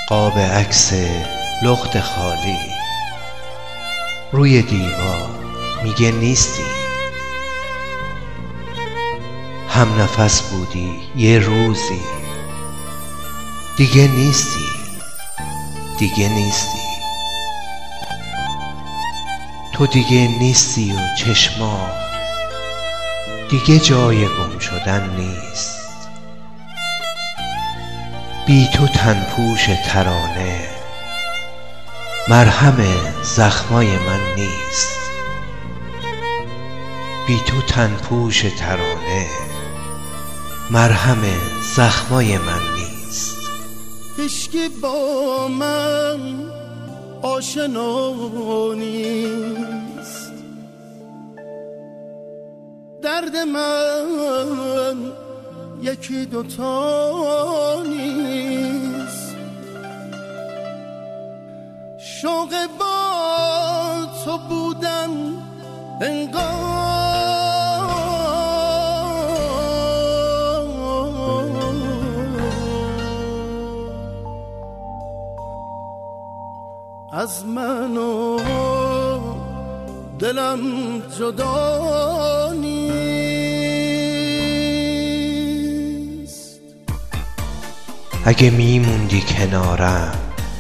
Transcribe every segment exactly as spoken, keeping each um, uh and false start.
قاب عکس لخت خالی روی دیوار میگه نیستی. هم نفس بودی یه روزی، دیگه نیستی، دیگه نیستی. تو دیگه نیستی و چشمات دیگه جای گم شدن نیست. بی تو تن پوش ترانه مرهم زخمای من نیست. بی تو تن پوش ترانه مرهم زخمای من نیست. هیچکی با من آشنا نیست، درد من یکی دوتا نیست. شوق با تو بودن انگار از من و دلم جدا نیست. اگه میموندی کنارم،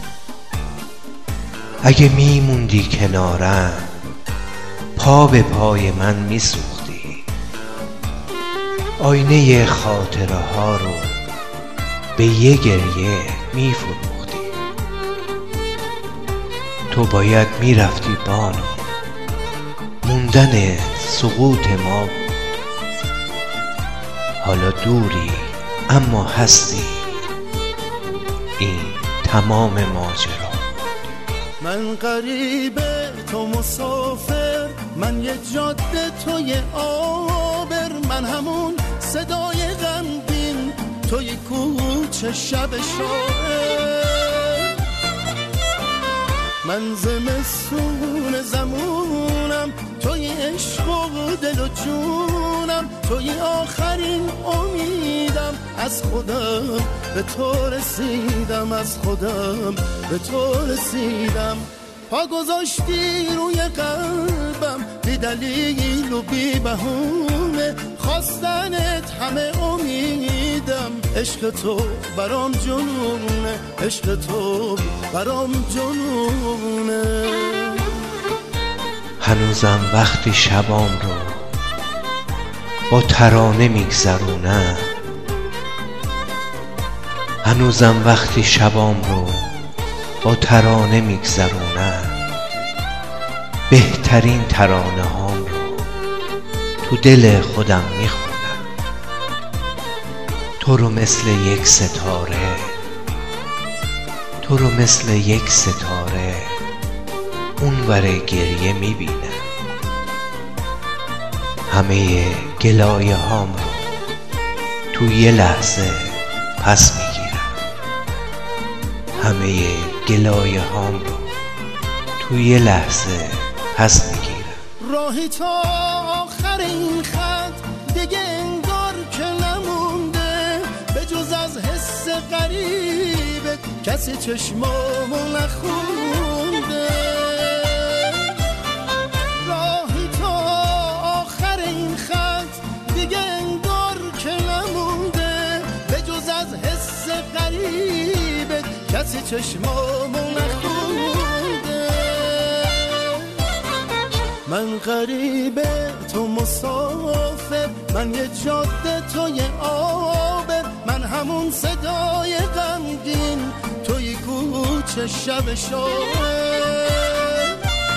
اگه میموندی کنارم، پا به پای من میسوختی. آینه خاطره ها رو به یه گریه میفروختی. تو باید میرفتی بانو، موندن سقوط ما بود. حالا دوری اما هستی، این تمام ماجرا. من غریبه تو مسافر، من یه جاده تو یه آبر. من همون صدای غمگین تو یه کوچه شب شاعر. من زمستون زمونم توی عشق و دل و جونم. توی آخرین امیدم، از خودم به تو رسیدم، از خودم به تو رسیدم. پا گذاشتی روی قلبم بی دلیل و بی بهونه، خواستنت همه امیدم. عشق تو برام جنونه، عشق تو برام جنونه. هنوزم وقتی شبام رو با ترانه میگذرونم، هنوزم وقتی شبام رو با ترانه میگذرونم، بهترین ترانه هام رو تو دل خودم میخونم. تو رو مثل یک ستاره، تو رو مثل یک ستاره اونور گریه میبینم. همه گلایه هام رو تو یه لحظه پس میگیرم. همه گلایه هام رو تو یه لحظه پس میگیرم. راهی تا آخر این خط دیگه انگار که نمونده، به جز از حس غریبه کسی چشمامو نخونده. راهی تا آخر این خط دیگه انگار که نمونده، به جز از حس غریبه کسی چشمامو نخونده. من غریبه تو مسافر، من یه جاده تو یه آبر. من همون صدای غمگین توی کوچه شب شاعر.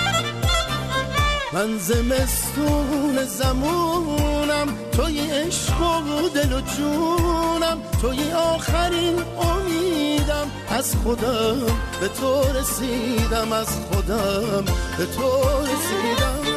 من زمستون زمونم توی عشق و دل و جونم. توی آخرین امیدم، از خودم به تو رسیدم، از خودم به تو رسیدم.